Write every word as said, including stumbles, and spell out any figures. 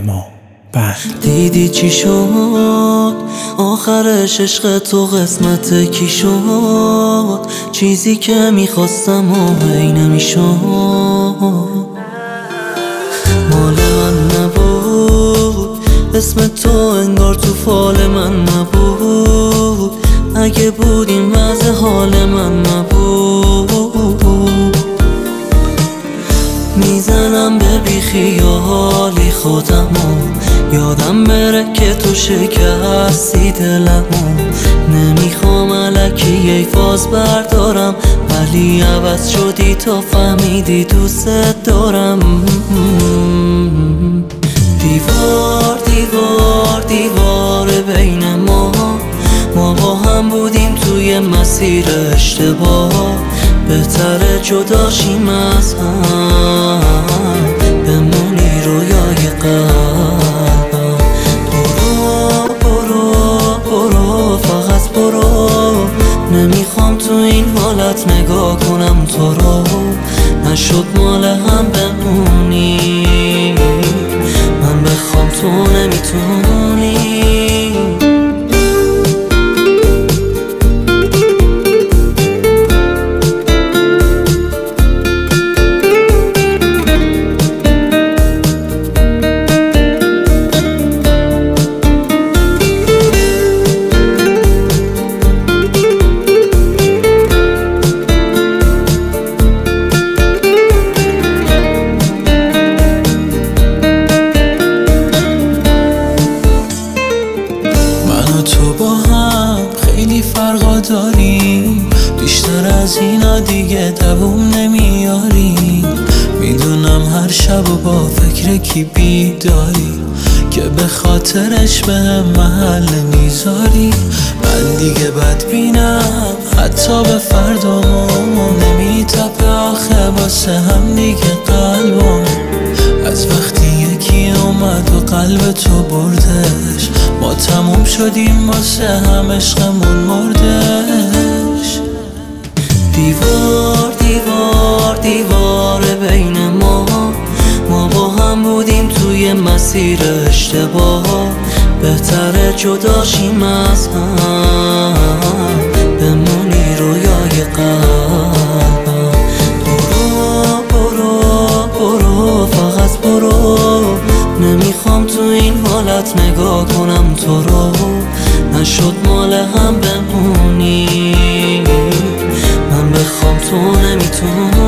اما بند. دیدی چی شد آخرش؟ عشق تو قسمت کی شد؟ چیزی که میخواستم و هی نمیشد. مال من نبود، اسم تو انگار تو فال من نبود. اگه بود این وضع حال من نبود. میزنم به بیخیالی خودمو، یادم بره که تو شکستی دلمو. نمیخوام الکی ای فاز بردارم، ولی عوض شدی تا فهمیدی دوست دارم. دیوار دیوار دیوار بین ما، ما با هم بودیم توی مسیر اشتباه. بهتره جداشیم از هم، بمونی رویای قلبم. برو برو برو فقط برو، نمیخوام تو این حالت نگاه کنم تو رو. نشد مال هم بمونی، من بخوام تو نمیتونی. تو با هم خیلی فرقا داریم، بیشتر از اینا دیگه دووم نمیاریم. میدونم هر شب و با فکر کی بیداری، که به خاطرش به هم محل نمیذاری. من دیگه بدبینم حتی به فردامون، نمیتپه آخه واسه هم دیگه قلبم. از وقتی یکی اومد و قلب تو بردش، ما تموم شدیم واسه هم عشقمون مردش. دیوار دیوار دیوار بین ما، ما با هم بودیم توی مسیر اشتباه. بهتره جداشیم از هم، بمونی رویای قلبم. برو برو برو فقط برو، نمیخوام تو این حالت نگاه کنم تو رو. نشد مال هم بمونی، من بخوام تو نمیتونی.